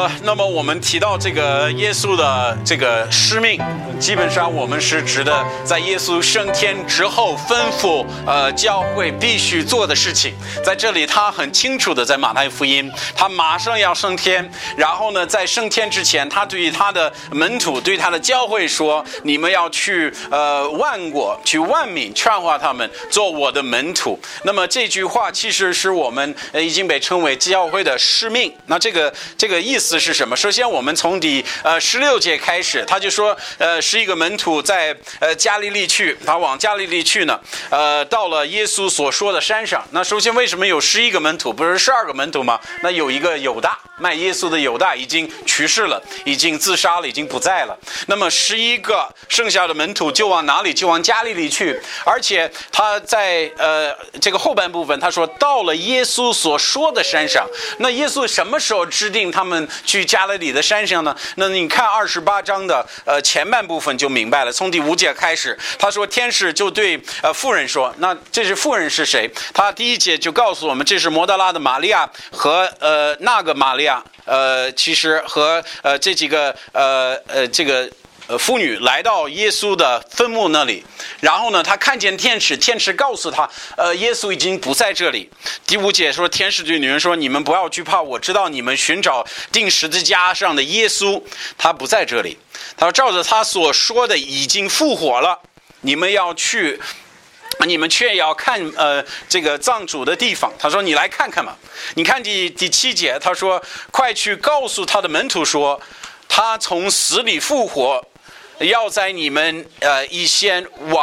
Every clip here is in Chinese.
那么我们提到这个耶稣的这个使命，基本上我们是指的在耶稣升天之后吩咐教会必须做的事情。在这里他很清楚的在马太福音，他马上要升天，然后呢在升天之前，他对他的门徒对他的教会说，你们要去万国去万民劝化他们做我的门徒。那么这句话其实是我们已经被称为教会的使命。那这个意思是什么？首先我们从第16节开始，他就说11个门徒在加利利去，他往加利利去呢，到了耶稣所说的山上。那首先为什么有11个门徒，不是12个门徒吗？那有一个犹大，卖耶稣的犹大已经去世了，已经自杀了，已经不在了。那么11个剩下的门徒就往哪里？就往加利利去。而且他在这个后半部分他说到了耶稣所说的山上。那耶稣什么时候制定他们去加利利的山上呢？那你看28章的前半部分就明白了。从第5节开始，他说天使就对妇人说，那这是妇人是谁？他第1节就告诉我们，这是摩达拉的玛利亚和那个玛利亚，其实和这几个这个妇女来到耶稣的坟墓那里，然后呢他看见天使，天使告诉他耶稣已经不在这里。第5节说，天使对女人说，你们不要惧怕，我知道你们寻找钉十字架上的耶稣，他不在这里，他说照着他所说的已经复活了，你们要去，你们却要看这个葬主的地方。他说你来看看嘛。你看第7节，他说快去告诉他的门徒说，他从死里复活，要在你们以先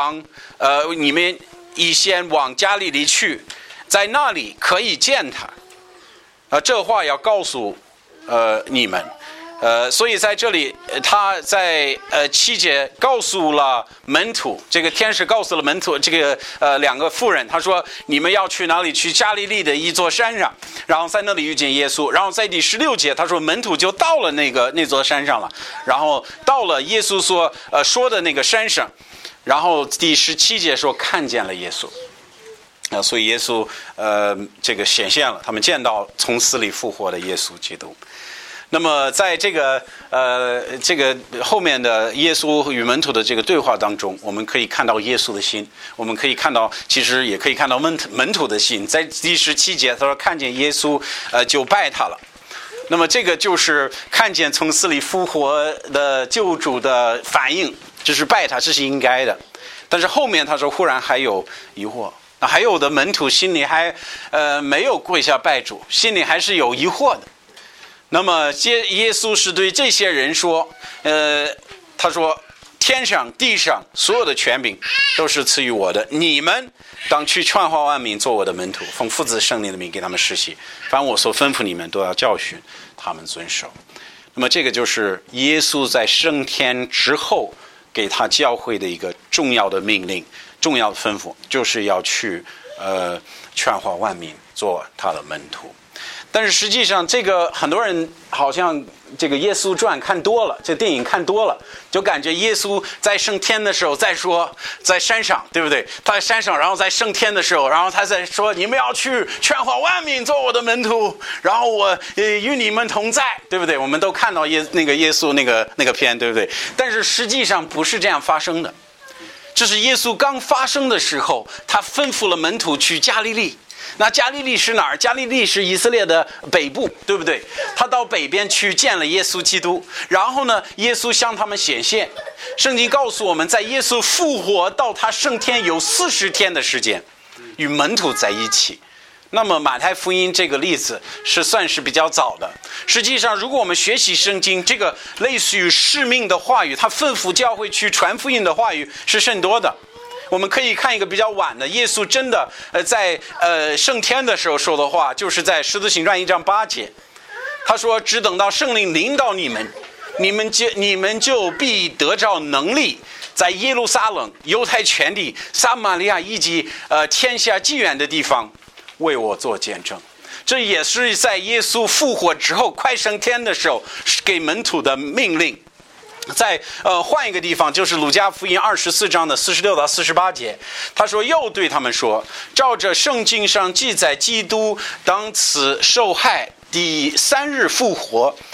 往加利利去，在那里可以见他。这话要告诉你们。所以在这里他在7节告诉了门徒，这个天使告诉了门徒这个2个妇人，他说你们要去哪里？去加利利的一座山上，然后在那里遇见耶稣。然后在第16节他说门徒就到了那座山上了，然后到了耶稣说的那个山上，然后第17节说看见了耶稣。所以耶稣这个显现了，他们见到从死里复活的耶稣基督。那么在这个后面的耶稣与门徒的这个对话当中，我们可以看到耶稣的心，我们可以看到，其实也可以看到门徒的心。在第17节他说看见耶稣就拜他了。那么这个就是看见从死里复活的救主的反应，就是拜他，这是应该的。但是后面他说忽然还有疑惑，还有的门徒心里还没有跪下拜主，心里还是有疑惑的。那么耶稣是对这些人说，他说天上地上所有的权柄都是赐予我的，你们当去劝化万民做我的门徒，奉父子圣灵的名给他们施洗，凡我所吩咐你们都要教训他们遵守。那么这个就是耶稣在升天之后给他教会的一个重要的命令，重要的吩咐，就是要去劝化万民做他的门徒。但是实际上这个很多人好像这个耶稣传看多了，这电影看多了，就感觉耶稣在升天的时候再说在山上，对不对？他在山上，然后在升天的时候，然后他在说你们要去劝化万民做我的门徒，然后我与你们同在，对不对？我们都看到耶稣那个片，对不对？但是实际上不是这样发生的。这是耶稣刚发生的时候，他吩咐了门徒去加利利。那加利利是哪儿？加利利是以色列的北部，对不对？他到北边去见了耶稣基督，然后呢，耶稣向他们显现。圣经告诉我们，在耶稣复活到他升天有40天的时间，与门徒在一起。那么马太福音这个例子算是比较早的。实际上如果我们学习圣经，这个类似于使命的话语，他吩咐教会去传福音的话语是甚多的。我们可以看一个比较晚的，耶稣真的在升天的时候说的话，就是在使徒行传1章8节，他说只等到圣灵临到你们，你们就必得着能力，在耶路撒冷、犹太全地、撒玛利亚以及天下极远的地方为我做见证。这也是在耶稣复活之后快升天的时候给门徒的命令。再换一个地方，就是鲁迦福音24章的46到48节，他说又对他们说，照着圣经上记载，基督当此受害，第3日复活。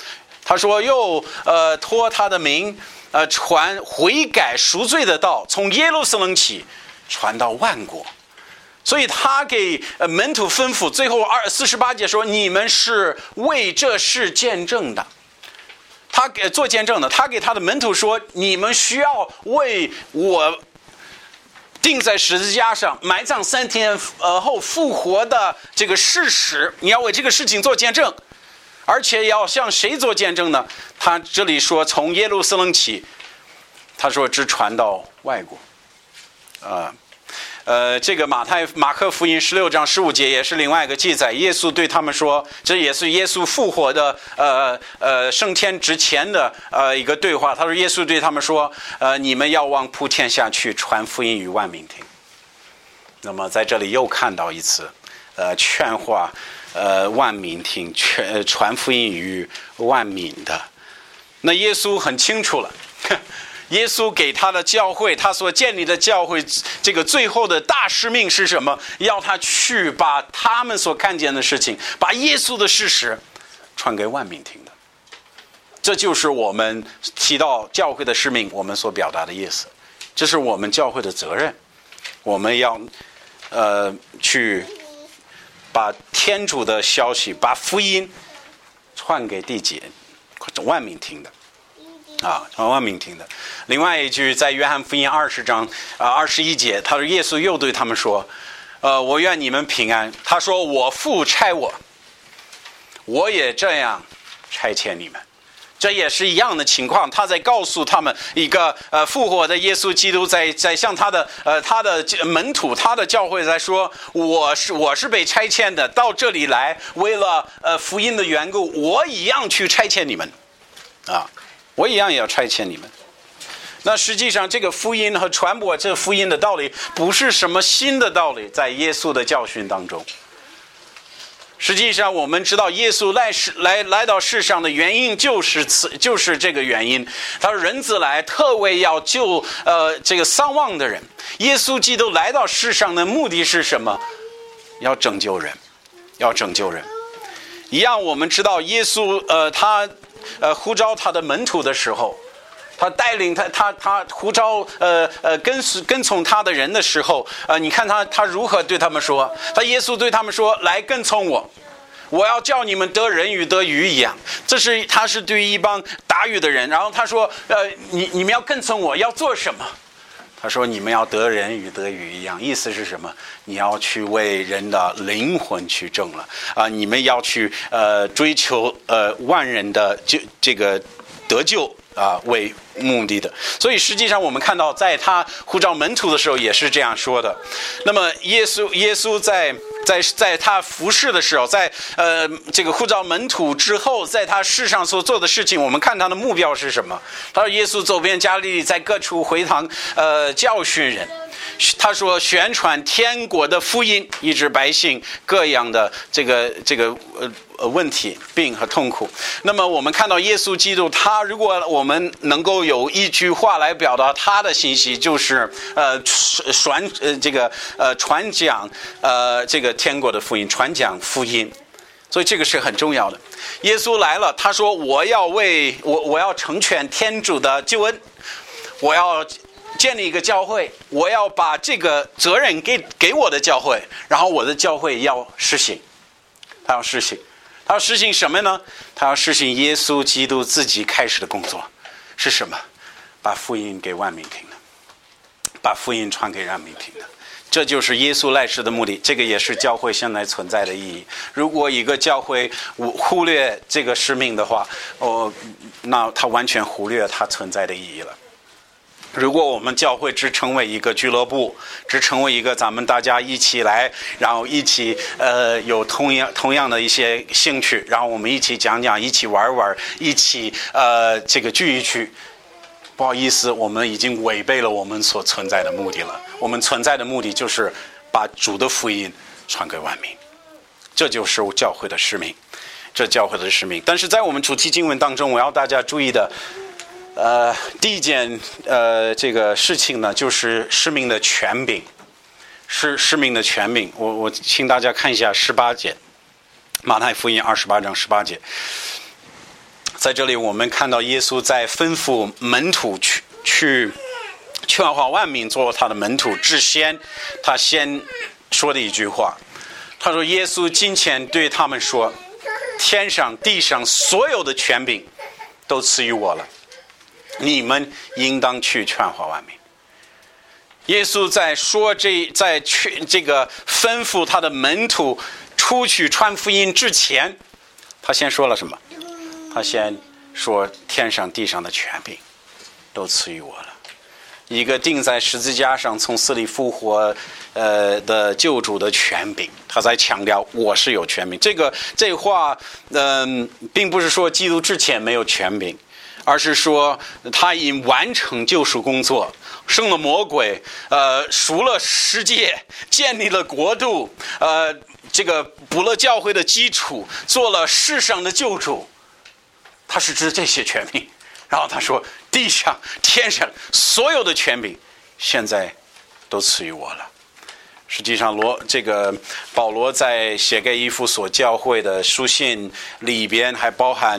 他说又托他的名传悔改赎罪的道，从耶路撒冷起传到万国。所以他给门徒吩咐，最后48节说，你们是为这事见证的。他给做见证的，他给他的门徒说，你们需要为我钉在十字架上埋葬3天后复活的这个事实，你要为这个事情做见证。而且要向谁做见证呢？他这里说从耶路撒冷起，他说只传到外国。这个马可福音16章15节也是另外一个记载，耶稣对他们说，这也是耶稣复活的升天之前的一个对话。他说耶稣对他们说，你们要往普天下去，传福音与万民听。那么在这里又看到一次劝化万民听，传福音于万民的。那耶稣很清楚了，耶稣给他的教会，他所建立的教会，这个最后的大使命是什么？要他去把他们所看见的事情，把耶稣的事实传给万民听的。这就是我们提到教会的使命，我们所表达的意思。这是我们教会的责任，我们要去把天主的消息，把福音传给地界万民听的。万民听的。另外一句，在约翰福音20章21节，他说耶稣又对他们说，我愿你们平安。他说我父差我，我也这样差遣你们。这也是一样的情况，他在告诉他们一个复活的耶稣基督在向他的门徒，他的教会在说，我是被差遣的，到这里来为了福音的缘故，我一样去差遣你们我一样也要差遣你们。那实际上这个福音和传播这福音的道理不是什么新的道理，在耶稣的教训当中。实际上我们知道耶稣来到世上的原因就是这个原因。他说人子来特为要救这个丧亡的人。耶稣基督来到世上的目的是什么？要拯救人，要拯救人。一样我们知道耶稣他呼召他的门徒的时候，他带领他呼召跟从他的人的时候，你看他如何对他们说？耶稣对他们说，来跟从我，我要叫你们得人与得鱼一样。他是对于一帮打鱼的人，然后他说你们要跟从我，要做什么？他说你们要得人与得鱼一样。意思是什么？你要去为人的灵魂去挣了你们要去追求万人的这个得救为目的的。所以实际上我们看到在他呼召门徒的时候也是这样说的。那么耶稣在他服侍的时候，在这个呼召门徒之后，在他世上所做的事情，我们看他的目标是什么？他说耶稣走遍加利利，在各处回堂教训人。他说宣传天国的福音，医治百姓各样的这个问题、病和痛苦。那么我们看到耶稣基督，他如果我们能够有一句话来表达他的信息，就是传讲这个天国的福音，传讲福音。所以这个是很重要的。耶稣来了，他说我要成全天主的救恩，我要建立一个教会，我要把这个责任给我的教会，然后我的教会要实行。他要实行什么呢？他要实行耶稣基督自己开始的工作是什么？把福音给万民听的，把福音传给万民听的。这就是耶稣来世的目的，这个也是教会现在存在的意义。如果一个教会忽略这个使命的话，那他完全忽略它存在的意义了。如果我们教会只成为一个俱乐部，只成为一个咱们大家一起来，然后一起有同样的一些兴趣，然后我们一起讲讲，一起玩玩，一起这个聚一聚，不好意思，我们已经违背了我们所存在的目的了。我们存在的目的就是把主的福音传给万民，这就是教会的使命，这教会的使命。但是在我们主题经文当中，我要大家注意的第一件这个事情呢，就是使命的权柄，是使命的权柄。我请大家看一下18节，马太福音28章18节。 在这里我们看到耶稣在吩咐门徒去劝化万民做他的门徒之前，他先说的一句话，他说耶稣今前对他们说，天上地上所有的权柄都赐予我了，你们应当去劝化万民。耶稣在说在这个吩咐他的门徒出去传福音之前，他先说了什么？他先说天上地上的权柄都赐予我了，一个钉在十字架上从死里复活的救主的权柄，他在强调我是有权柄。这话并不是说基督之前没有权柄，而是说他已完成救赎工作，胜了魔鬼，赎了世界，建立了国度，这个补了教会的基础，做了世上的救主。他是指这些权柄，然后他说地上天上所有的权柄现在都赐予我了。实际上保罗在写给以弗所教会的书信里边还包含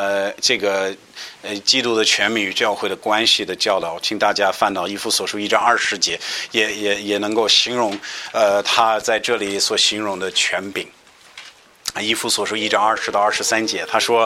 基督的权柄与教会的关系的教导，请大家翻到以弗所书1章20节，也能够形容他在这里所形容的权柄。以弗所书1章20到23节，他说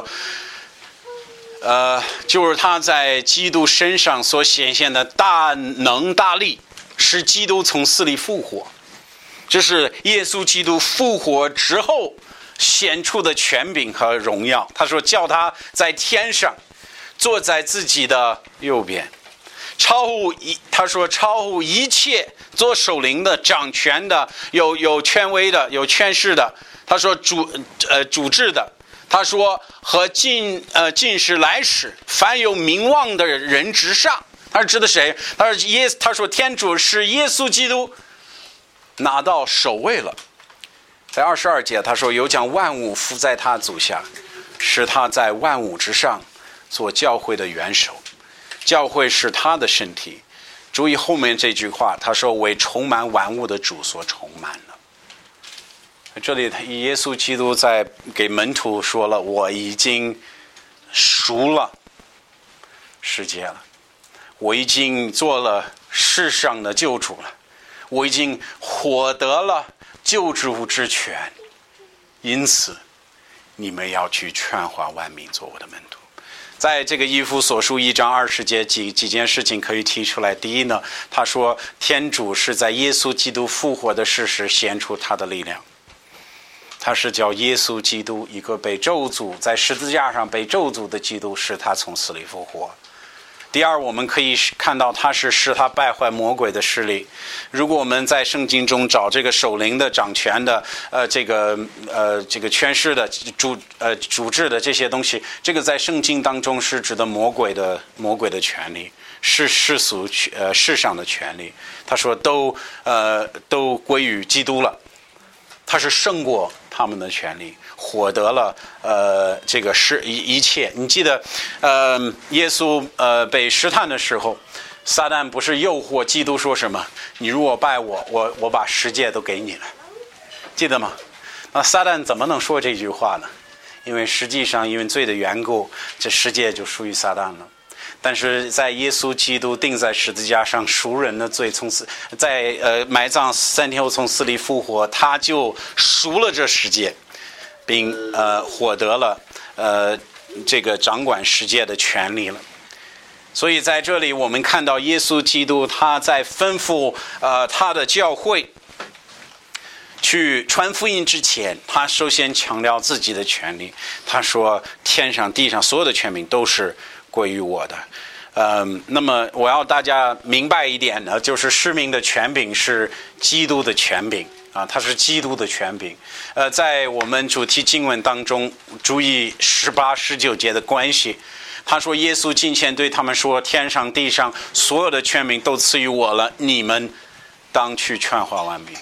就是他在基督身上所显现的大能大力，使基督从死里复活。这是耶稣基督复活之后显出的权柄和荣耀。他说叫他在天上坐在自己的右边，他说超乎一切做首领的、掌权的、有权威的、有权势的，他说主治的，他说和近世来世凡有名望的人之上。他是指的谁？他说天主是耶稣基督拿到首位了。在22节他说有将万物伏在他足下，使他在万物之上做教会的元首。教会是他的身体。注意后面这句话，他说为充满万物的主所充满了。这里耶稣基督在给门徒说了，我已经赎了世界了，我已经做了世上的救主了，我已经获得了救主之权，因此你们要去劝化万民做我的门徒。在这个以弗所书1章20节几件事情可以提出来。第一呢，他说天主是在耶稣基督复活的事实显出他的力量，他是叫耶稣基督一个被咒诅在十字架上被咒诅的基督，使他从死里复活。第二，我们可以看到他是使他败坏魔鬼的势力。如果我们在圣经中找这个守灵的、掌权的、这个权势的、主治的这些东西，这个在圣经当中是指的魔鬼的权利，是世俗世上的权利。他说都归于基督了，他是胜过他们的权利，获得了这个一切。你记得耶稣被试探的时候，撒旦不是诱惑基督说什么？你如果拜我把世界都给你了，记得吗？那撒旦怎么能说这句话呢？因为实际上因为罪的缘故，这世界就属于撒旦了。但是在耶稣基督钉在十字架上赎人的罪，在埋葬3天后从死里复活，他就赎了这世界，并获得了这个掌管世界的权利了。所以在这里我们看到耶稣基督他在吩咐他的教会去传福音之前，他首先强调自己的权利。他说天上地上所有的权柄都是归于我的。那么我要大家明白一点呢，就是使命的权柄是基督的权柄啊，它是基督的权柄。在我们主题经文当中，注意18、19节的关系。他说耶稣近前对他们说，天上地上所有的权柄都赐予我了，你们当去劝化万民。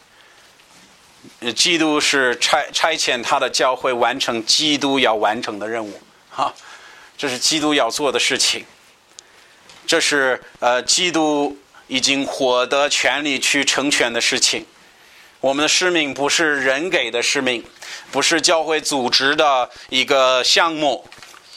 基督是差遣他的教会完成基督要完成的任务这是基督要做的事情。这是基督已经获得权力去成全的事情。我们的使命不是人给的使命，不是教会组织的一个项目，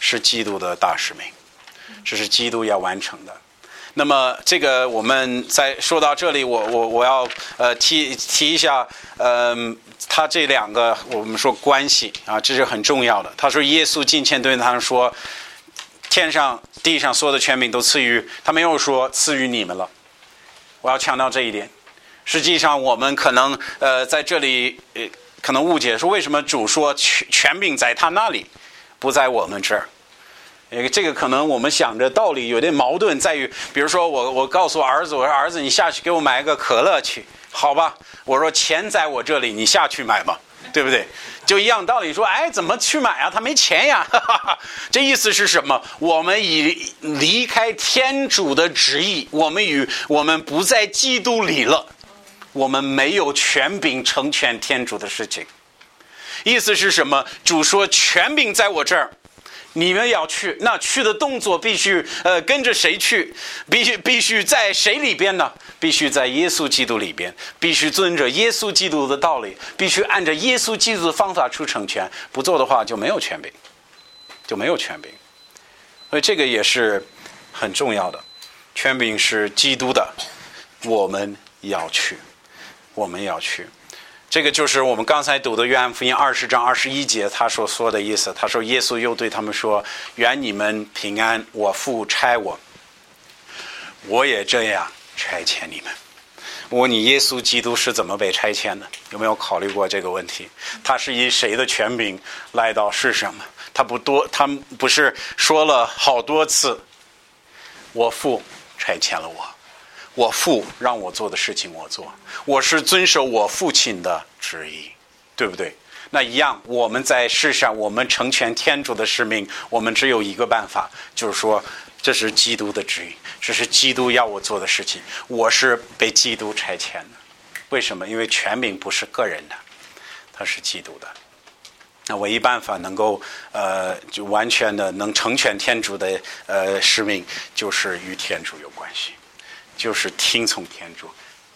是基督的大使命，这是基督要完成的。那么这个我们在说到这里，我要提一下，他这两个我们说关系啊，这是很重要的。他说耶稣近前对他们说，天上地上所有的权柄都赐予，他没有说赐予你们了。我要强调这一点。实际上我们可能在这里可能误解，说为什么主说权柄在他那里，不在我们这儿。这个可能我们想着道理有点矛盾，在于比如说我告诉儿子，我说儿子你下去给我买一个可乐去，好吧，我说钱在我这里，你下去买吧，对不对？就一样道理，说哎怎么去买啊，他没钱呀这意思是什么？我们已离开天主的旨意，我们不在基督里了，我们没有权柄成全天主的事情。意思是什么？主说权柄在我这儿，你们要去，那去的动作必须跟着谁去？必须在谁里边呢？必须在耶稣基督里边，必须遵着耶稣基督的道理，必须按照耶稣基督的方法去成全。不做的话就没有权柄，就没有权柄。所以这个也是很重要的，权柄是基督的，我们要去，我们要去。这个就是我们刚才读的约翰福音20章21节他所说的意思。他说耶稣又对他们说，愿你们平安，我父差我，我也这样差遣你们。我问你，耶稣基督是怎么被差遣的？有没有考虑过这个问题？他是以谁的权柄来到世上吗？他不是说了好多次，我父差遣了我，我父让我做的事情我做，我是遵守我父亲的旨意，对不对？那一样，我们在世上，我们成全天主的使命，我们只有一个办法，就是说这是基督的旨意，这是基督要我做的事情，我是被基督差遣的。为什么？因为权柄不是个人的，它是基督的。那唯一办法能够就完全的能成全天主的使命，就是与天主有关系，就是听从天主，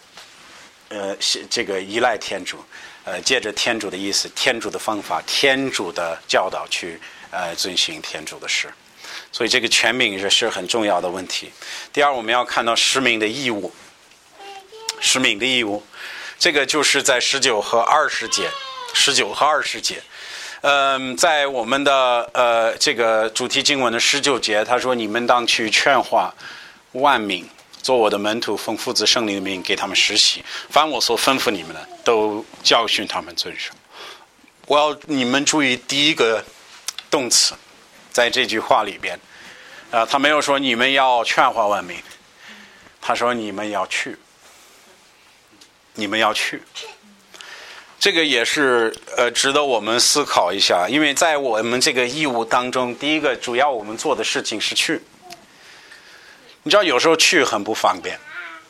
这个依赖天主，借着天主的意思、天主的方法、天主的教导去遵行天主的事。所以这个权柄是很重要的问题。第二，我们要看到使命的义务，使命的义务，这个就是在19和20节。在我们的这个主题经文的19节，他说：“你们当去劝化万民，做我的门徒，奉父子圣灵的名给他们实习，凡我所吩咐你们的，都教训他们遵守。”我要你们注意第一个动词，在这句话里边，他没有说你们要劝化万民，他说你们要去，你们要去。这个也是值得我们思考一下，因为在我们这个义务当中，第一个主要我们做的事情是去。你知道有时候去很不方便，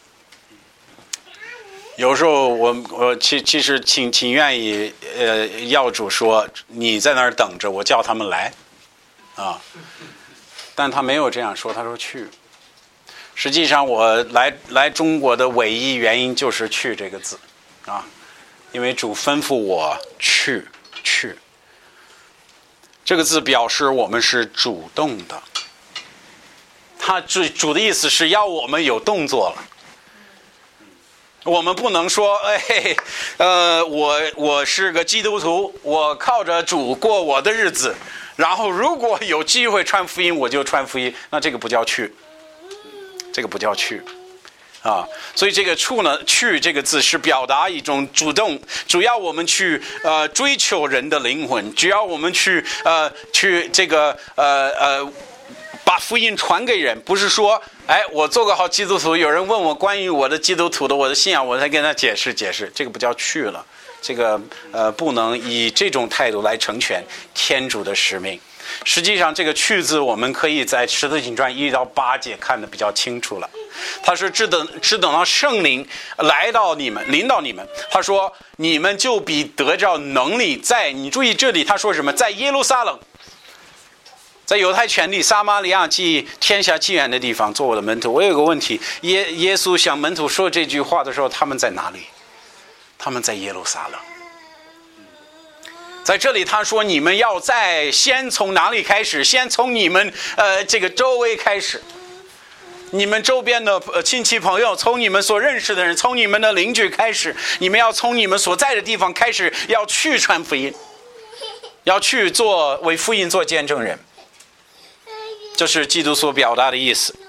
有时候我其实挺愿意要主说你在那儿等着，我叫他们来啊，但他没有这样说，他说去。实际上我来中国的唯一原因就是去这个字啊。因为主吩咐我去，这个字表示我们是主动的，他主的意思是要我们有动作了。我们不能说我是个基督徒，我靠着主过我的日子，然后如果有机会传福音我就传福音，那这个不叫去，这个不叫去啊。所以这个去这个字是表达一种主动，主要我们去追求人的灵魂，只要我们去这个把福音传给人，不是说我做个好基督徒，有人问我关于我的基督徒的我的信仰，我才跟他解释，这个不叫去了，这个不能以这种态度来成全天主的使命。实际上这个去字我们可以在使徒行传1到8节看得比较清楚了。他说只等到圣灵来到你们，临到你们，他说你们就必得着能力，在你注意这里他说什么，在耶路撒冷，在犹太全地撒玛利亚及天下极远的地方做我的门徒。我有个问题，耶稣向门徒说这句话的时候他们在哪里？他们在耶路撒冷。 在这里他说你们要先从哪里开始？先从你们这个周围开始，你们周边的亲戚朋友，从你们所认识的人，从你们的邻居开始，你们要从你们所在的地方开始，要去传福音，要去为福音做见证人。这是基督所表达的意思。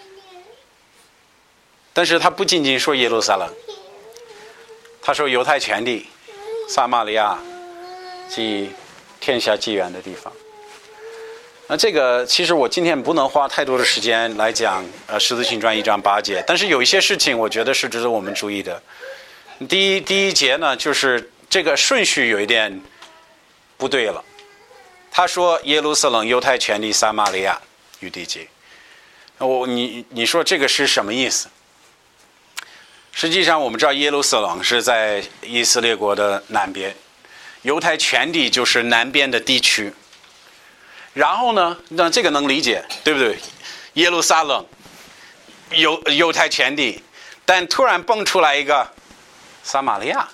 但是他不仅仅说耶路撒冷，他说犹太全地、撒玛利亚及天下极远的地方。那这个其实我今天不能花太多的时间来讲使徒行传1章8节，但是有一些事情我觉得是值得我们注意的。第一节呢，就是这个顺序有一点不对了。他说耶路撒冷、犹太全地、撒玛利亚与地极。你说这个是什么意思？实际上我们知道耶路撒冷是在以色列国的南边，犹太全地就是南边的地区。然后呢，那这个能理解，对不对？耶路撒冷、犹太全地，但突然蹦出来一个撒玛利亚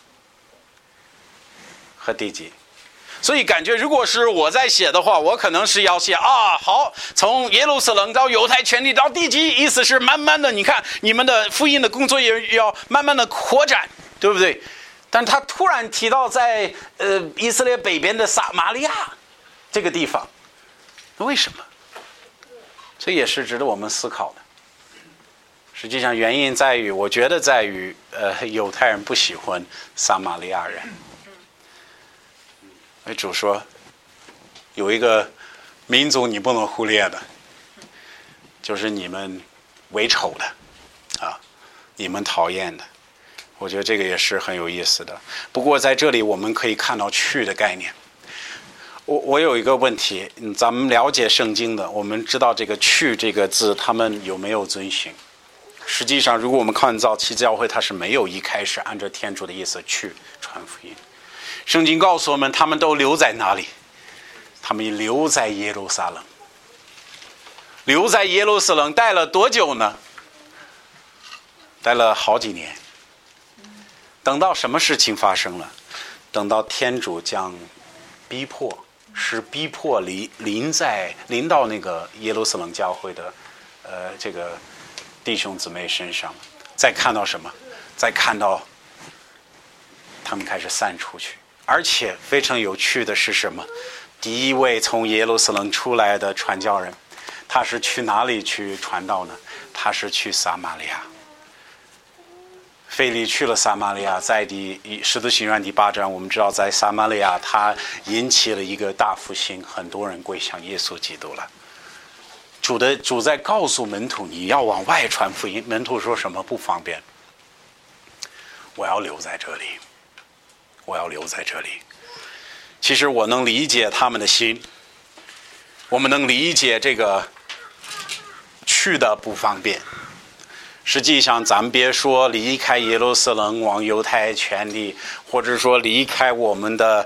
和地极。所以感觉如果是我在写的话，我可能是要写好，从耶路撒冷到犹太全地到地极，意思是慢慢的，你看你们的福音的工作也要慢慢的扩展，对不对？但他突然提到在以色列北边的撒玛利亚这个地方，为什么？这也是值得我们思考的。实际上原因在于，我觉得在于犹太人不喜欢撒玛利亚人。主说有一个民族你不能忽略的，就是你们为仇的你们讨厌的。我觉得这个也是很有意思的。不过在这里我们可以看到去的概念。我有一个问题，咱们了解圣经的，我们知道这个去这个字他们有没有遵循。实际上如果我们看早期教会，它是没有一开始按照天主的意思去传福音。圣经告诉我们他们都留在哪里？他们留在耶路撒冷。留在耶路撒冷待了多久呢？待了好几年。等到什么事情发生了？等到天主将逼迫临到那个耶路撒冷教会的这个弟兄姊妹身上。再看到什么？再看到他们开始散出去。而且非常有趣的是什么？第一位从耶路撒冷出来的传教人，他是去哪里去传道呢？他是去撒玛利亚。腓力去了撒玛利亚，在使徒行传第8章，我们知道在撒玛利亚他引起了一个大复兴，很多人归向耶稣基督了。主在告诉门徒你要往外传福音，门徒说什么不方便？我要留在这里。我要留在这里。其实我能理解他们的心，我们能理解这个去的不方便。实际上咱们别说离开耶路撒冷往犹太全地，或者说离开我们的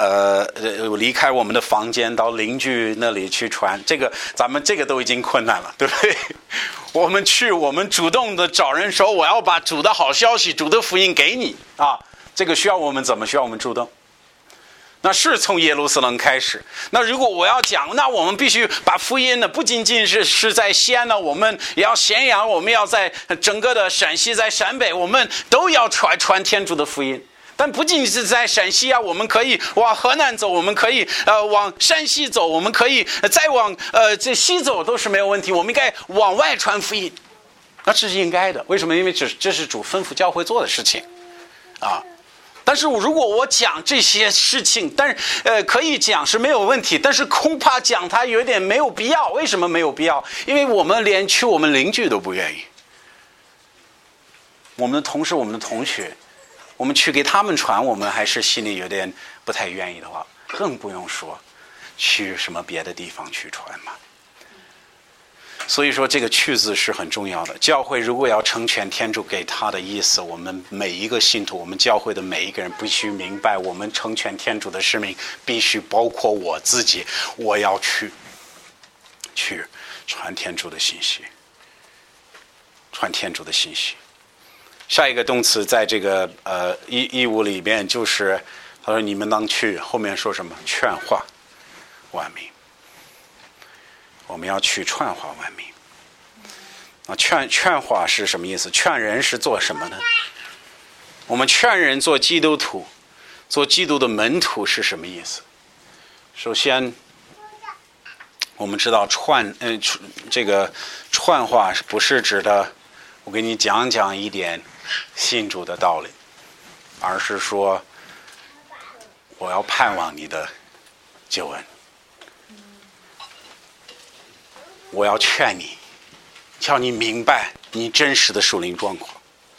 房间到邻居那里去传，咱们这个都已经困难了，对不对？我们主动的找人说我要把主的好消息、主的福音给你这个需要我们怎么？需要我们主动。那是从耶路撒冷开始。那如果我要讲，那我们必须把福音呢，不仅仅是在西安呢，我们也要咸阳，我们要在整个的陕西，在陕北，我们都要传天主的福音。但不仅是在陕西我们可以往河南走，我们可以往山西走，我们可以再往这西走都是没有问题。我们应该往外传福音，那这是应该的。为什么？因为这是主吩咐教会做的事情但是如果我讲这些事情，但是可以讲是没有问题，但是恐怕讲它有点没有必要。为什么没有必要？因为我们连去我们邻居都不愿意，我们的同事、我们的同学，我们去给他们传，我们还是心里有点不太愿意的话，更不用说去什么别的地方去传嘛。所以说这个去字是很重要的。教会如果要成全天主给他的意思，我们每一个信徒，我们教会的每一个人必须明白，我们成全天主的使命必须包括我自己，我要去传天主的信息，传天主的信息。下一个动词在这个义务里面就是他说你们当去，后面说什么？劝化万民。我们要去劝化万民。劝化是什么意思？劝人是做什么呢？我们劝人做基督徒，做基督的门徒是什么意思？首先，我们知道这个劝化不是指的我给你讲一点信主的道理，而是说我要盼望你的救恩，我要劝你，叫你明白你真实的属灵状况。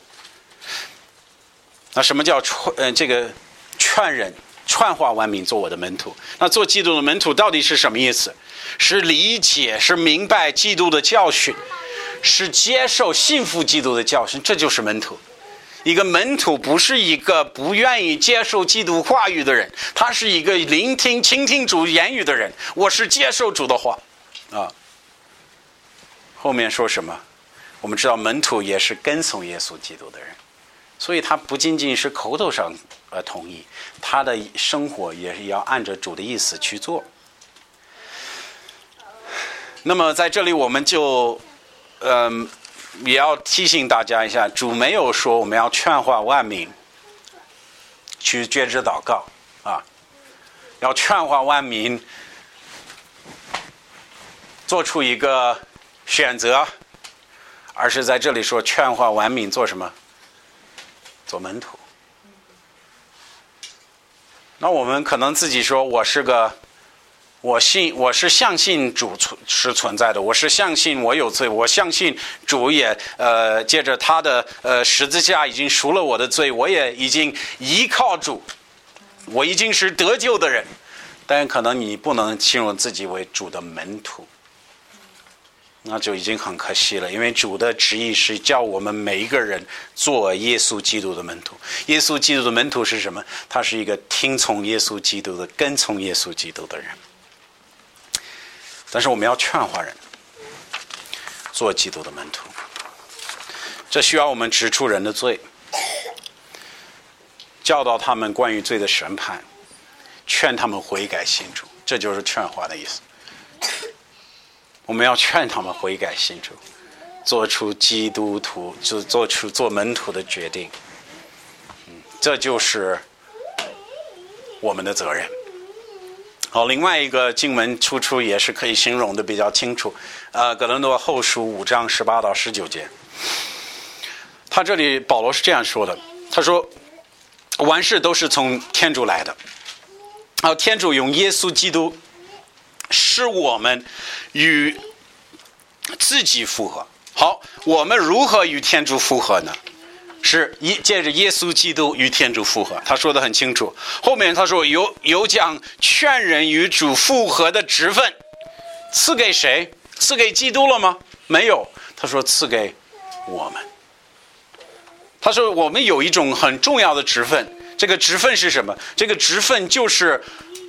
那什么叫劝人劝化万民做我的门徒？那做基督的门徒到底是什么意思？是理解，是明白基督的教训，是接受信服基督的教训，这就是门徒。一个门徒不是一个不愿意接受基督话语的人，他是一个倾听主言语的人。我是接受主的话啊。后面说什么？我们知道门徒也是跟从耶稣基督的人，所以他不仅仅是口头上同意，他的生活也是要按着主的意思去做。那么在这里我们就也要提醒大家一下，主没有说我们要劝化万民去决志祷告啊，要劝化万民做出一个选择，而是在这里说劝化万民做什么？做门徒。那我们可能自己说我是相信主是存在的，我是相信我有罪，我相信主也借着他的十字架已经赎了我的罪，我也已经依靠主，我已经是得救的人。但可能你不能形容自己为主的门徒，那就已经很可惜了。因为主的旨意是叫我们每一个人做耶稣基督的门徒。耶稣基督的门徒是什么？他是一个听从耶稣基督的，跟从耶稣基督的人。但是我们要劝化人做基督的门徒，这需要我们指出人的罪，教导他们关于罪的审判，劝他们悔改信主，这就是劝化的意思。我们要劝他们悔改信主，做出基督徒，就做出做门徒的决定。这就是我们的责任。好，另外一个经文出也是可以形容的比较清楚，哥林多后书5章18到19节。他这里保罗是这样说的，他说万事都是从天主来的，天主用耶稣基督使我们与自己复合。好，我们如何与天主复合呢？是借着耶稣基督与天主复合。他说得很清楚，后面他说有将劝人与主复合的职分赐给谁？赐给基督了吗？没有，他说赐给我们。他说我们有一种很重要的职分，这个职分是什么？这个职分就是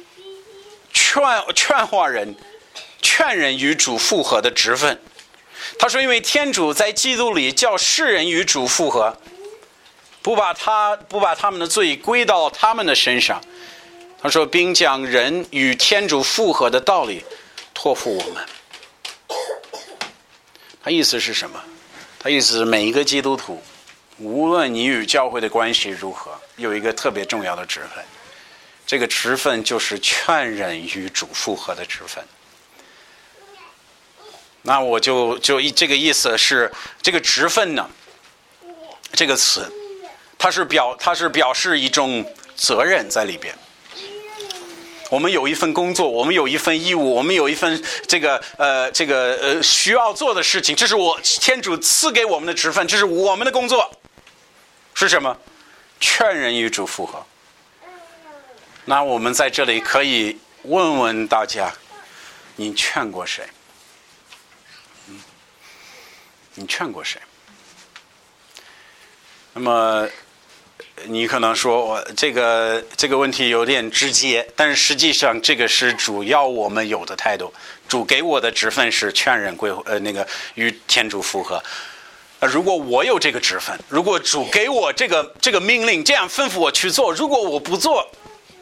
劝化人、劝人与主复合的职分。他说因为天主在基督里叫世人与主复合，不把他们的罪归到他们的身上。他说并将人与天主复合的道理托付我们。他意思是什么？他意思是每一个基督徒，无论你与教会的关系如何，有一个特别重要的职分，这个职分就是劝人与主复合的职分。那我就这个意思是，这个职分呢，这个词它是表示一种责任在里边。我们有一份工作，我们有一份义务，我们有一份需要做的事情，这是天主赐给我们的职分，这是我们的工作。是什么？劝人与主复合。那我们在这里可以问问大家，你劝过谁？你劝过谁？那么你可能说我这个问题有点直接，但是实际上这个是主要我们有的态度。主给我的职分是劝人与天主复合。如果我有这个职分，如果主给我这个命令，这样吩咐我去做，如果我不做，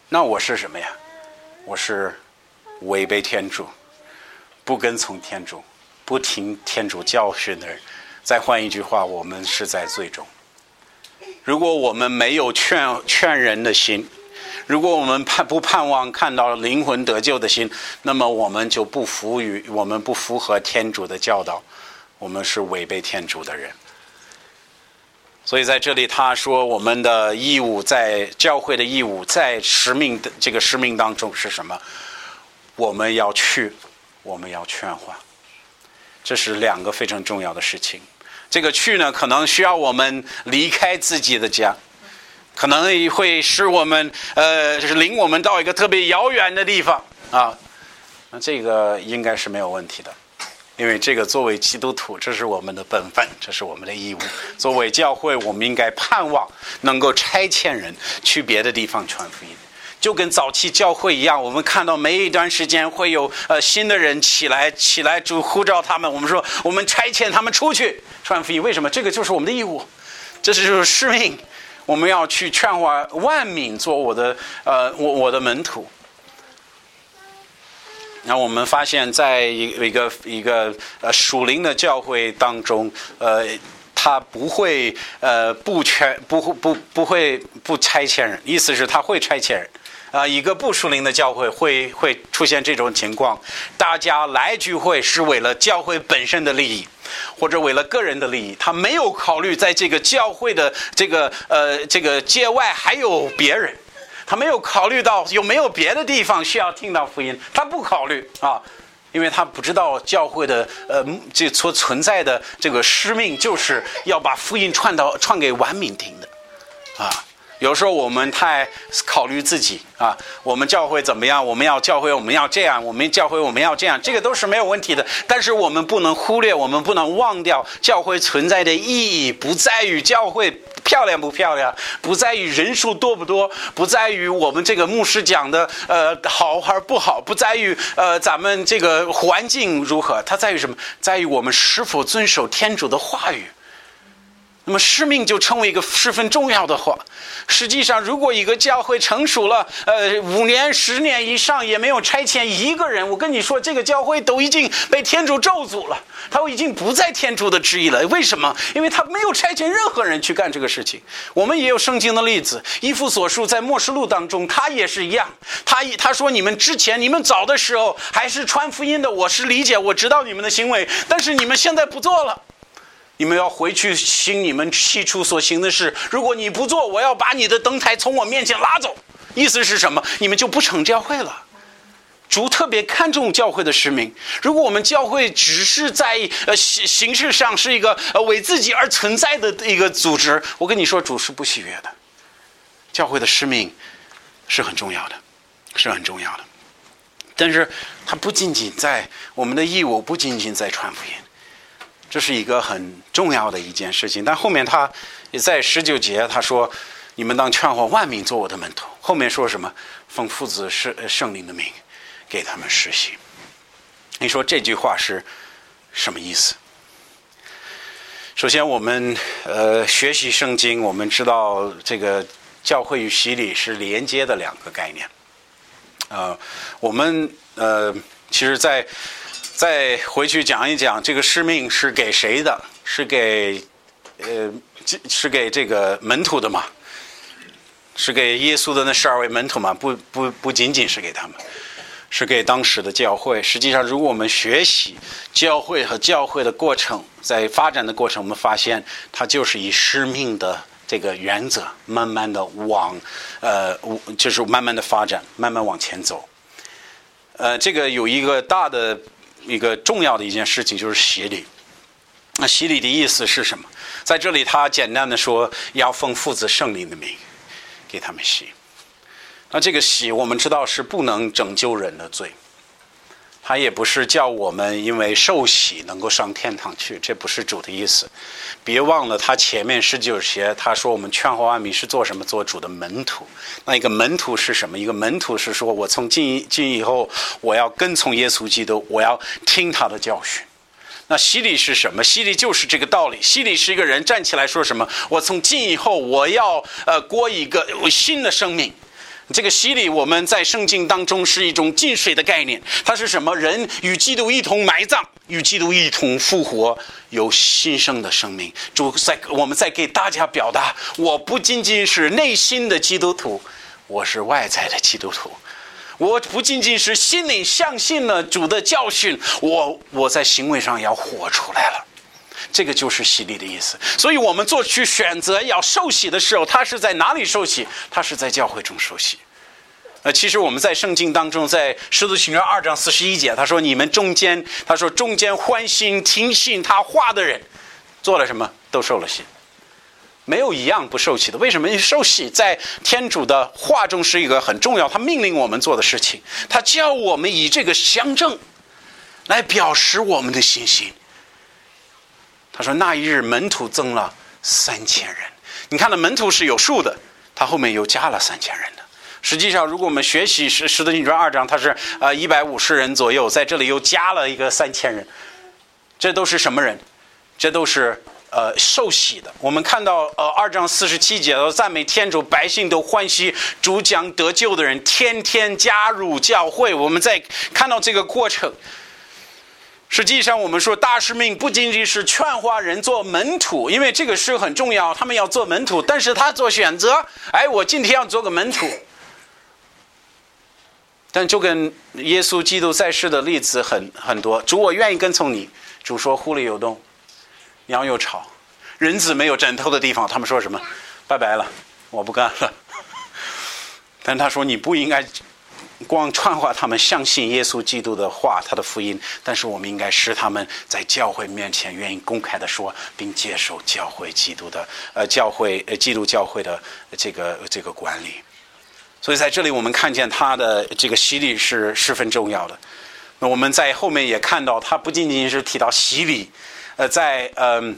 那我是什么呀？我是违背天主，不跟从天主，不听天主教训的人。再换一句话，我们是在罪中。如果我们没有劝人的心，如果我们不盼望看到灵魂得救的心，那么我们就不符合天主的教导，我们是违背天主的人。所以在这里他说，我们的义务，在教会的义务，在这个使命当中是什么？我们要去，我们要劝化，这是两个非常重要的事情。这个去呢，可能需要我们离开自己的家，可能会使我们领我们到一个特别遥远的地方啊。那这个应该是没有问题的，因为这个作为基督徒，这是我们的本分，这是我们的义务。作为教会，我们应该盼望能够差遣人去别的地方传福音。就跟早期教会一样，我们看到每一段时间会有新的人起来就呼召他们，我们说我们差遣他们出去传福音。为什么？这个就是我们的义务，这就是使命。我们要去劝化万民做我的门徒。然后我们发现，在一个属灵的教会当中，他不会不差遣人，意思是他会差遣人。一个不属灵的教会会出现这种情况，大家来聚会是为了教会本身的利益，或者为了个人的利益，他没有考虑在这个教会的这个界外还有别人，他没有考虑到有没有别的地方需要听到福音，他不考虑啊，因为他不知道教会的这所存在的这个使命就是要把福音传给万民听的啊。有时候我们太考虑自己啊，我们教会怎么样，我们要教会我们要这样，我们教会我们要这样，这个都是没有问题的。但是我们不能忽略，我们不能忘掉教会存在的意义，不在于教会漂亮不漂亮，不在于人数多不多，不在于我们这个牧师讲的好还是不好，不在于咱们这个环境如何，它在于什么？在于我们是否遵守天主的话语。那么使命就成为一个十分重要的话。实际上，如果一个教会成熟了5年10年以上也没有差遣一个人，我跟你说，这个教会都已经被天主咒诅了，他已经不在天主的旨意了。为什么？因为他没有差遣任何人去干这个事情。我们也有圣经的例子，以弗所书在默示录当中，他也是一样。他说，你们早的时候还是传福音的，我是理解，我知道你们的行为，但是你们现在不做了。你们要回去行你们起初所行的事，如果你不做，我要把你的灯台从我面前拉走。意思是什么？你们就不成教会了。主特别看重教会的使命。如果我们教会只是在形式上是一个为自己而存在的一个组织，我跟你说，主是不喜悦的。教会的使命是很重要的，是很重要的。但是它不仅仅在我们的义务，不仅仅在传福音。这是一个很重要的一件事情。但后面他也在19节他说，你们当劝化万民做我的门徒。后面说什么？奉父子圣灵的名给他们实行。你说这句话是什么意思？首先我们学习圣经，我们知道这个教会与洗礼是连接的两个概念。我们其实再回去讲一讲，这个使命是给谁的？是给这个门徒的嘛？是给耶稣的那12位门徒嘛？不仅仅是给他们，是给当时的教会。实际上，如果我们学习教会和教会的过程，在发展的过程，我们发现它就是以使命的这个原则，慢慢的就是慢慢的发展，慢慢往前走。这个有一个重要的一件事情，就是洗礼。那洗礼的意思是什么？在这里他简单的说，要奉父子圣灵的名给他们洗。那这个洗我们知道是不能拯救人的罪，他也不是叫我们因为受洗能够上天堂去，这不是主的意思。别忘了他前面19节他说我们劝化万民是做什么？做主的门徒。那一个门徒是什么？一个门徒是说，我从今以后我要跟从耶稣基督，我要听他的教训。那洗礼是什么？洗礼就是这个道理。洗礼是一个人站起来说什么？我从今以后我要过一个新的生命。 这个洗礼我们在圣经当中是一种浸水的概念，它是什么？人与基督一同埋葬，与基督一同复活，有新生的生命。我们在给大家表达，我不仅仅是内心的基督徒，我是外在的基督徒。我不仅仅是心里相信了主的教训，我在行为上要活出来了。这个就是洗礼的意思。所以我们做去选择要受洗的时候，他是在哪里受洗？他是在教会中受洗。其实我们在圣经当中，在使徒行传2章41节，他说你们中间欢心听信他话的人做了什么？都受了洗，没有一样不受洗的。为什么？因为受洗在天主的话中是一个很重要，他命令我们做的事情，他叫我们以这个相证来表示我们的信心。他说那一日门徒增了3000人。你看的门徒是有数的，他后面又加了3000人的。实际上如果我们学习使徒行传2章，他是150人左右，在这里又加了一个3000人。这都是什么人？这都是受洗的。我们看到2章47节赞美天主，百姓都欢喜，主将得救的人天天加入教会。我们在看到这个过程。实际上我们说大使命不仅仅是劝化人做门徒，因为这个是很重要，他们要做门徒，但是他做选择，我今天要做个门徒。但就跟耶稣基督在世的例子很多，主我愿意跟从你，主说狐狸有洞，鸟有巢，人子没有枕头的地方，他们说什么？拜拜了，我不干了。但他说你不应该光传话他们相信耶稣基督的话，他的福音，但是我们应该使他们在教会面前愿意公开的说，并接受教会基督的基督教会的这个管理。所以在这里我们看见他的这个洗礼是十分重要的。那我们在后面也看到，他不仅仅是提到洗礼，在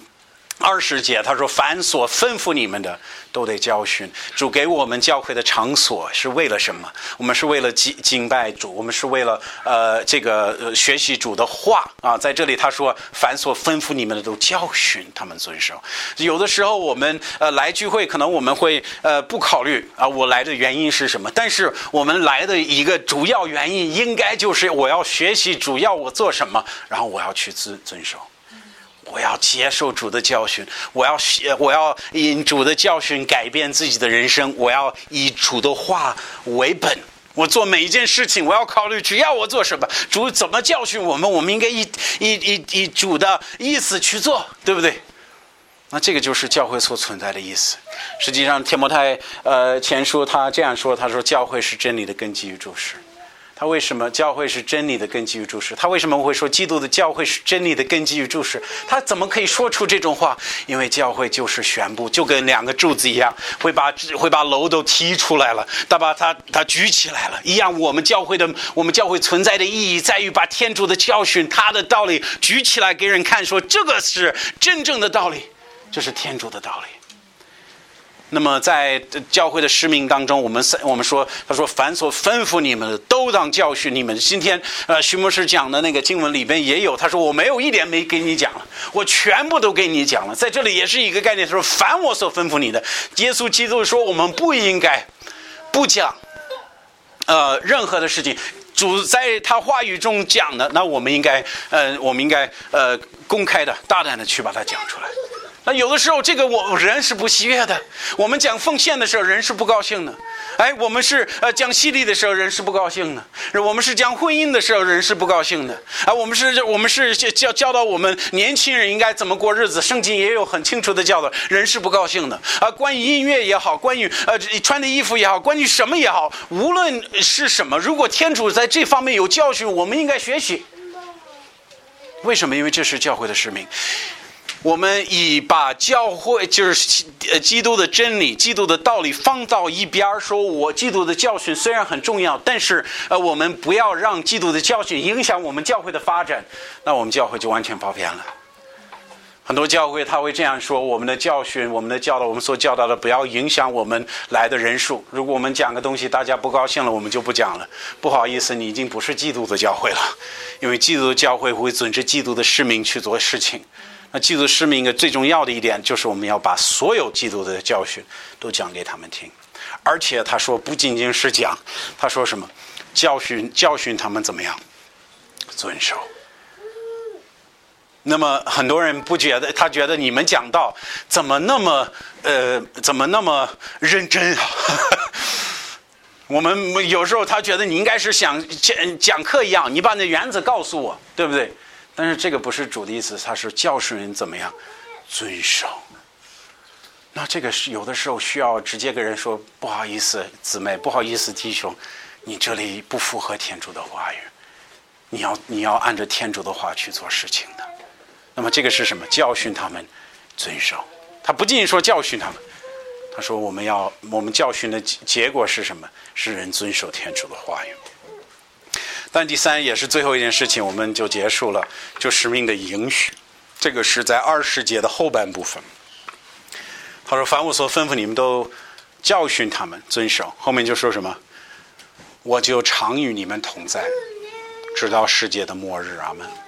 20节他说凡所吩咐你们的都得教训。主给我们教会的场所是为了什么？我们是为了敬拜主，我们是为了学习主的话啊。在这里他说凡所吩咐你们的都教训他们遵守。有的时候我们来聚会，可能我们会不考虑我来的原因是什么，但是我们来的一个主要原因应该就是我要学习主要我做什么，然后我要去遵守。我要接受主的教训，我要以主的教训改变自己的人生，我要以主的话为本。我做每一件事情，我要考虑主要我做什么，主怎么教训我们应该以主的意思去做，对不对？那这个就是教会所存在的意思。实际上提摩太前书他这样说，他说教会是真理的根基与柱石。他为什么教会是真理的根基与柱石？他为什么会说基督的教会是真理的根基与柱石？他怎么可以说出这种话？因为教会就是宣布，就跟2个柱子一样，会把楼都踢出来了，把它举起来了一样。我们教会存在的意义在于把天主的教训，他的道理举起来给人看，说这个是真正的道理，这是天主的道理。那么在教会的使命当中，我们说，他说凡所吩咐你们的都当教训你们。今天徐牧师讲的那个经文里边也有，他说我没有一点没给你讲了，我全部都给你讲了。在这里也是一个概念，他说凡我所吩咐你的。耶稣基督说我们不应该不讲任何的事情，主在他话语中讲的，那我们应该公开的大胆的去把它讲出来。那有的时候这个人是不喜悦的，我们讲奉献的时候人是不高兴的，我们是讲洗礼的时候人是不高兴的，我们是讲婚姻的时候人是不高兴的，我们是教导我们年轻人应该怎么过日子，圣经也有很清楚的教导，人是不高兴的关于音乐也好，关于穿的衣服也好，关于什么也好，无论是什么，如果天主在这方面有教训，我们应该学习。为什么？因为这是教会的使命。我们把教会就是基督的真理、基督的道理放到一边，说我基督的教训虽然很重要，但是我们不要让基督的教训影响我们教会的发展，那我们教会就完全跑偏了。很多教会他会这样说，我们的教训、我们的教导，我们所教导的不要影响我们来的人数。如果我们讲个东西大家不高兴了，我们就不讲了。不好意思，你已经不是基督的教会了，因为基督的教会会遵着基督的使命去做事情。那基督的使命最重要的一点就是我们要把所有基督的教训都讲给他们听， 而且他说不仅仅是讲，他说什么？教训他们怎么样？遵守。那么很多人不觉得，他觉得你们讲道怎么那么认真啊？我们有时候他觉得你应该是像讲课一样，你把那原则告诉我，对不对？但是这个不是主的意思，他是教训人怎么样遵守。那这个是有的时候需要直接跟人说，不好意思姊妹，不好意思弟兄，你这里不符合天主的话语，你要按照天主的话去做事情的。那么这个是什么？教训他们遵守。他不仅仅说教训他们，他说我们教训的结果是什么？是人遵守天主的话语。但第三也是最后一件事情，我们就结束了，就使命的应许。这个是在20节的后半部分。他说凡我所吩咐你们都教训他们遵守。后面就说什么？我就常与你们同在，直到世界的末日。阿们。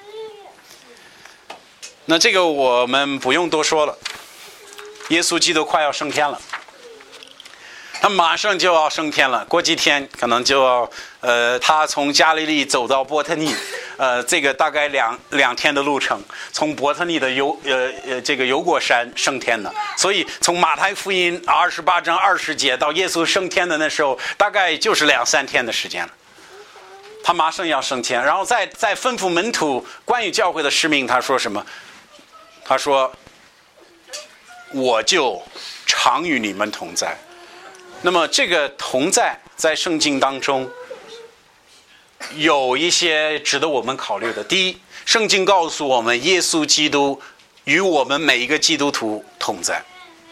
那这个我们不用多说了，耶稣基督快要升天了，他马上就要升天了，过几天可能就要他从加利利走到伯特利，这个大概两天的路程，从伯特利的这个油果山升天的。所以从马太福音28章20节到耶稣升天的那时候，大概就是2-3天的时间了。他马上要升天，然后再吩咐门徒关于教会的使命，他说什么？他说我就常与你们同在。那么这个同在圣经当中有一些值得我们考虑的。第一，圣经告诉我们耶稣基督与我们每一个基督徒同在。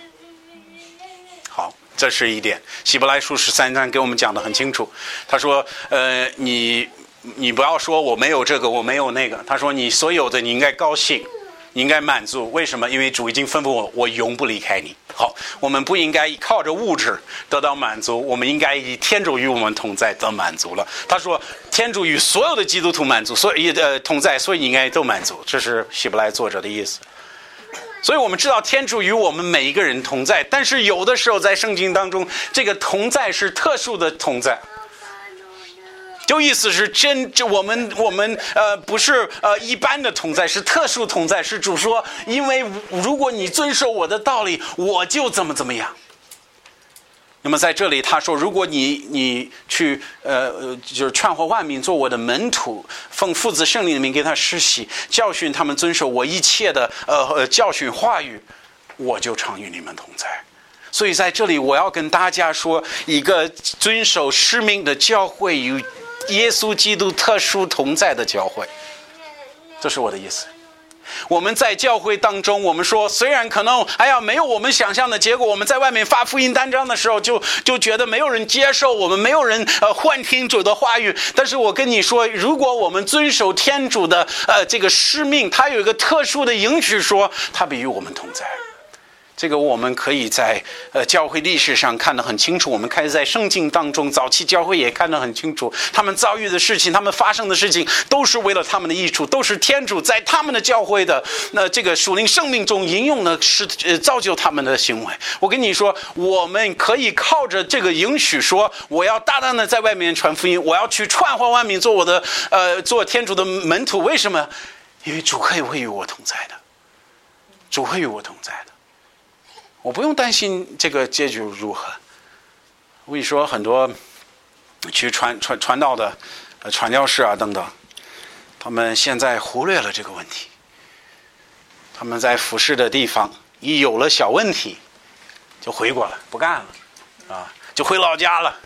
好，这是一点。希伯来书13章给我们讲得很清楚。他说你不要说我没有这个我没有那个，他说你所有的你应该高兴，你应该满足。为什么？因为主已经吩咐我永不离开你。好，我们不应该靠着物质得到满足，我们应该以天主与我们同在得满足了。他说天主与所有的基督徒满足，所以同在，所以你应该都满足。这是希伯来作者的意思。所以我们知道天主与我们每一个人同在，但是有的时候在圣经当中，这个同在是特殊的同在。就意思是我们不是一般的同在，是特殊同在。是主说，因为如果你遵守我的道理，我就怎么样。那么在这里他说，如果你去就是劝化万民做我的门徒，奉父子圣灵的名给他施洗，教训他们遵守我一切的教训话语，我就常与你们同在。所以在这里我要跟大家说，一个遵守使命的教会与耶稣基督特殊同在的教会，这是我的意思。我们在教会当中，我们说虽然可能没有我们想象的结果，我们在外面发福音单张的时候就觉得没有人接受我们，没有人幻听主的话语。但是我跟你说，如果我们遵守天主的这个使命，他有一个特殊的应许，说他必与我们同在。这个我们可以在教会历史上看得很清楚，我们开始在圣经当中，早期教会也看得很清楚，他们遭遇的事情，他们发生的事情，都是为了他们的益处，都是天主在他们的教会的这个属灵生命中应用的，是造就他们的行为。我跟你说，我们可以靠着这个应许说，我要大胆的在外面传福音，我要去传化万民，做天主的门徒。为什么？因为主会与我同在的，主会与我同在的。我不用担心这个结局如何。我跟你说，很多去传道的传教士啊等等，他们现在忽略了这个问题。他们在服侍的地方一有了小问题就回国了，不干了啊，就回老家了。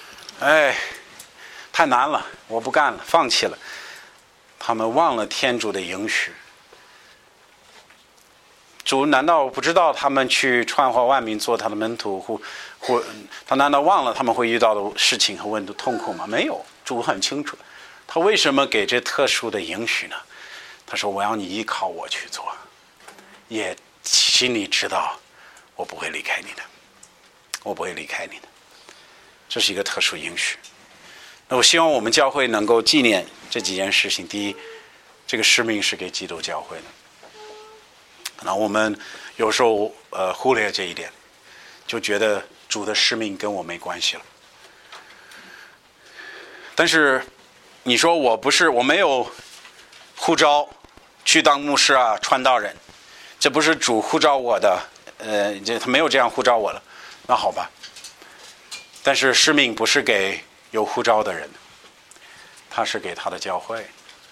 太难了，我不干了，放弃了。他们忘了天主的应许。主难道不知道他们去传化万民做他的门徒，他难道忘了他们会遇到的事情和问题痛苦吗？没有，主很清楚。他为什么给这特殊的应许呢？他说我要你依靠我去做，也心里知道我不会离开你的，我不会离开你的。这是一个特殊应许。那我希望我们教会能够纪念这几件事情。第一，这个使命是给基督教会的。那我们有时候忽略这一点，就觉得主的使命跟我没关系了。但是你说我没有呼召去当牧师啊、传道人，这不是主呼召我的，他没有这样呼召我了，那好吧。但是使命不是给有呼召的人，他是给他的教会。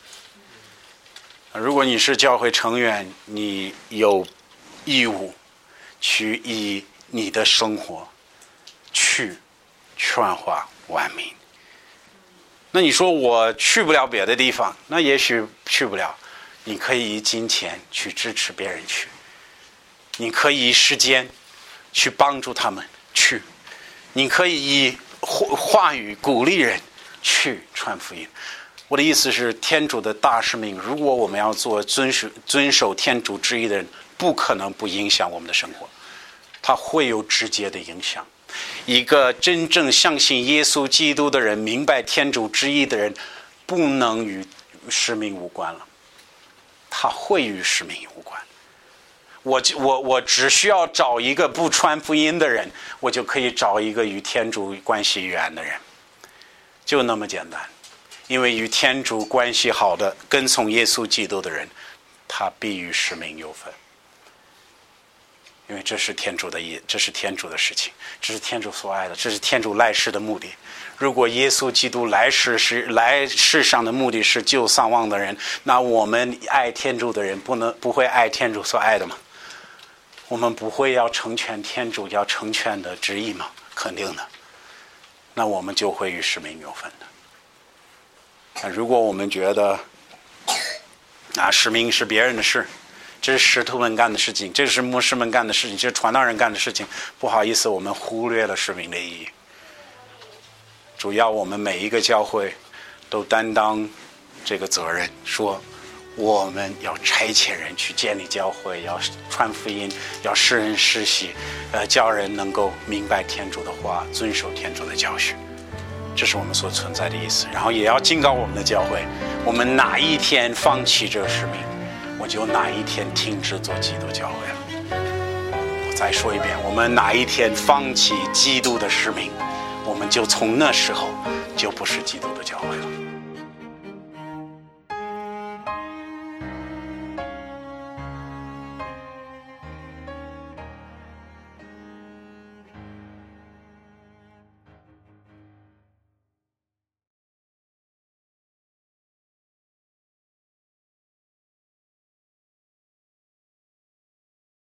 如果你是教会成员，你有义务去以你的生活去劝化万民。那你说我去不了别的地方，那也许去不了，你可以以金钱去支持别人去，你可以以时间去帮助他们去，你可以以话语鼓励人去传福音。我的意思是，天主的大使命，如果我们要做遵守天主旨意的人，不可能不影响我们的生活，它会有直接的影响。一个真正相信耶稣基督的人，明白天主旨意的人，不能与使命无关了，他会与使命无关。我只需要找一个不传福音的人，我就可以找一个与天主关系远的人，就那么简单。因为与天主关系好的、跟从耶稣基督的人，他必与使命有分。因为这是天主的这是天主的事情，这是天主所爱的，这是天主来世的目的。如果耶稣基督来世上的目的是救丧亡的人，那我们爱天主的人不会爱天主所爱的吗？我们不会要成全天主要成全的旨意吗？肯定的。那我们就会与使命有分的。如果我们觉得使命是别人的事，这是使徒们干的事情，这是牧师们干的事情，这是传道人干的事情，不好意思，我们忽略了使命的意义。主要我们每一个教会都担当这个责任，说我们要差遣人去建立教会，要传福音，要使人施洗，教人能够明白天主的话，遵守天主的教训。这是我们所存在的意思。然后也要警告我们的教会，我们哪一天放弃这个使命，我就哪一天停止做基督教会了。我再说一遍，我们哪一天放弃基督的使命，我们就从那时候就不是基督的教会了。